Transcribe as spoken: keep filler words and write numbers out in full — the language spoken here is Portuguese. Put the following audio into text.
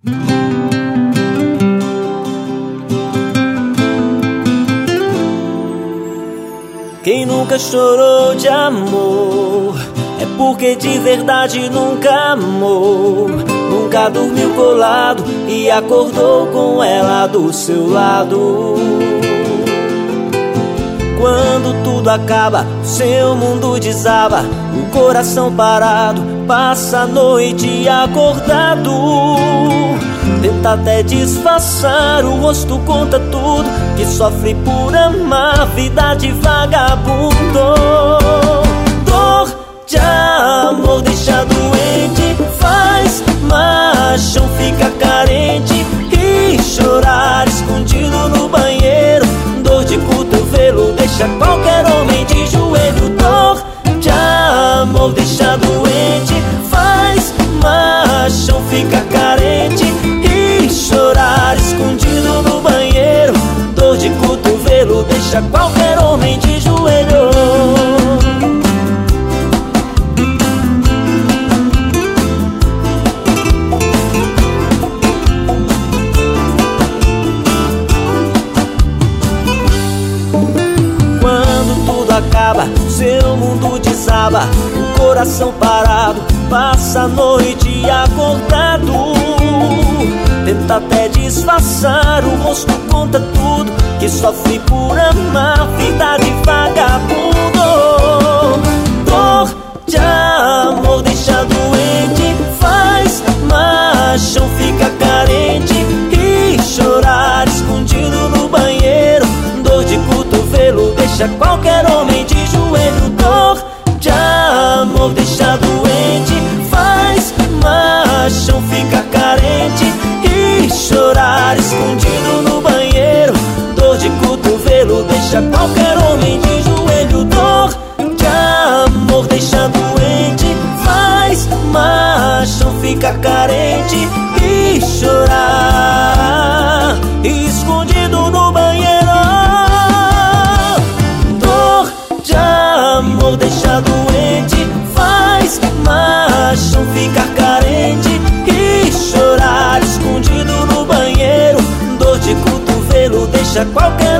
Quem nunca chorou de amor é porque de verdade nunca amou. Nunca dormiu colado e acordou com ela do seu lado. Quando tudo acaba, seu mundo desaba, o coração parado, passa a noite acordado. Tenta até disfarçar, o rosto conta tudo, que sofre por amar, vida de vagabundo. Dor de amor deixa doente, faz machão fica carente e chorar escondido no banheiro. Dor de cotovelo deixa qualquer homem de joelho. Dor de amor deixa doente, faz machão fica carente e chorar escondido no banheiro. Dor de cotovelo deixa qualquer homem de joelho. Acaba, seu mundo desaba, o coração parado, passa a noite acordado. Tenta até disfarçar, o rosto conta tudo, que sofre por amar, vida de vagabundo. Dor de amor deixa doente, faz machão fica carente e chorar escondido no banheiro. Dor de cotovelo deixa qualquer homem de joelho. Dor de amor deixa doente, faz machão fica carente e chorar escondido no banheiro. Dor de cotovelo deixa qualquer homem de joelho. Dor de amor deixa doente, faz machão fica carente e chorar escondido no banheiro. Amor deixa doente, faz machão ficar carente e chorar escondido no banheiro. Dor de cotovelo deixa qualquer